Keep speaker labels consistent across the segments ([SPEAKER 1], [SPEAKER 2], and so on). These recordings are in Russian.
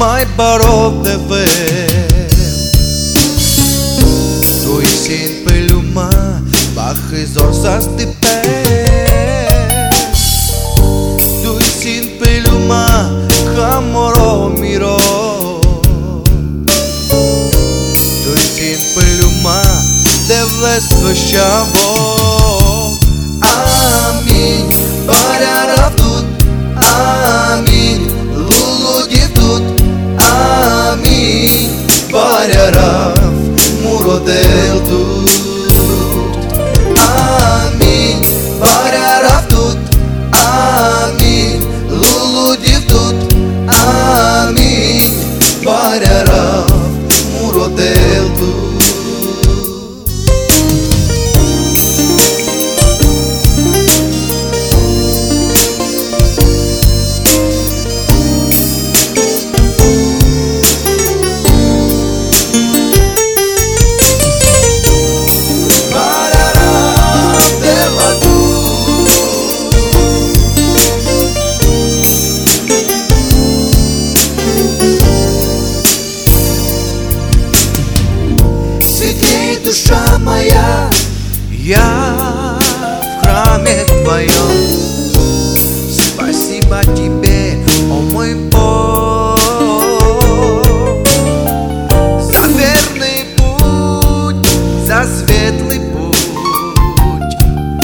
[SPEAKER 1] mai barov de ver. Tu-i sin pe luma, bajo zorzas de pe. Tu-i sin pe luma, hamoro miro. Tu-i sin pe luma, de vesvășavo. Amin, barara тут, amin, luludi тут, amin, bararaf, murodel тут, amin, bararaf тут, amin, luludi тут, amin, bararaf, murodel тут. Душа моя, я в храме Твоем. Спасибо Тебе, о мой Бог, за верный путь, за светлый путь.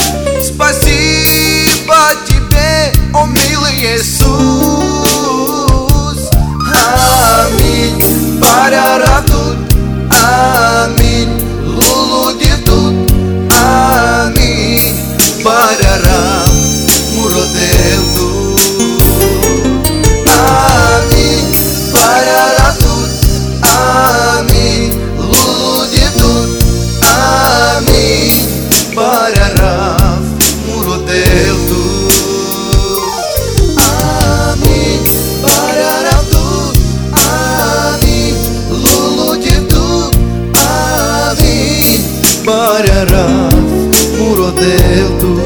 [SPEAKER 1] Спасибо Тебе, о милый Иисус. Аминь, барара тут, аминь. Luludi тут, amin, bararaf, murodel тут, amin, bararaf тут, amin, luludi тут, amin, bararaf, murodel тут, amin, bararaf тут, amin, luludi тут, amin, bararaf, murodel тут.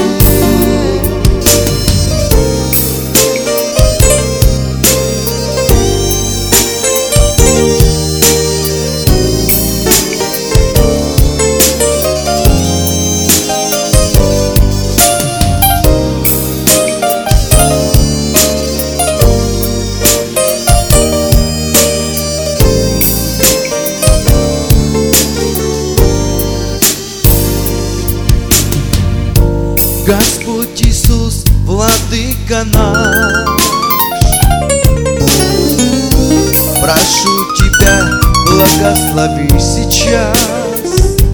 [SPEAKER 1] Господь Иисус, Владыка наш, прошу Тебя, благослови сейчас.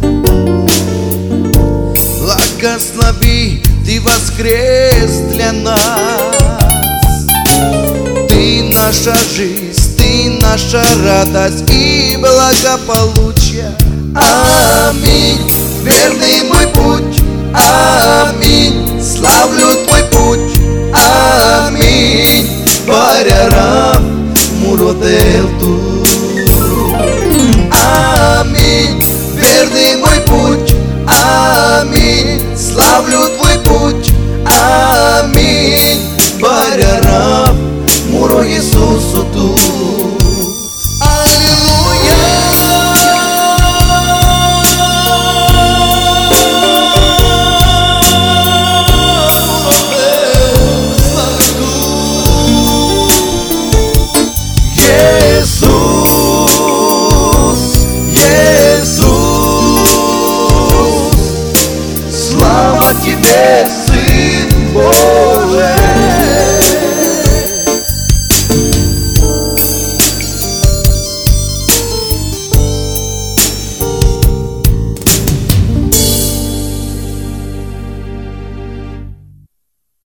[SPEAKER 1] Благослови, Ты воскрес для нас. Ты наша жизнь, Ты наша радость и благополучие. Аминь, верный мой путь. Аминь, славлю Твой путь. Аминь, барарaf, murodel тут. Аминь, верный мой путь. Аминь, славлю Твой путь. Аминь, барарaf, муро Иисусу тут. Слава Тебе, Сын Божий!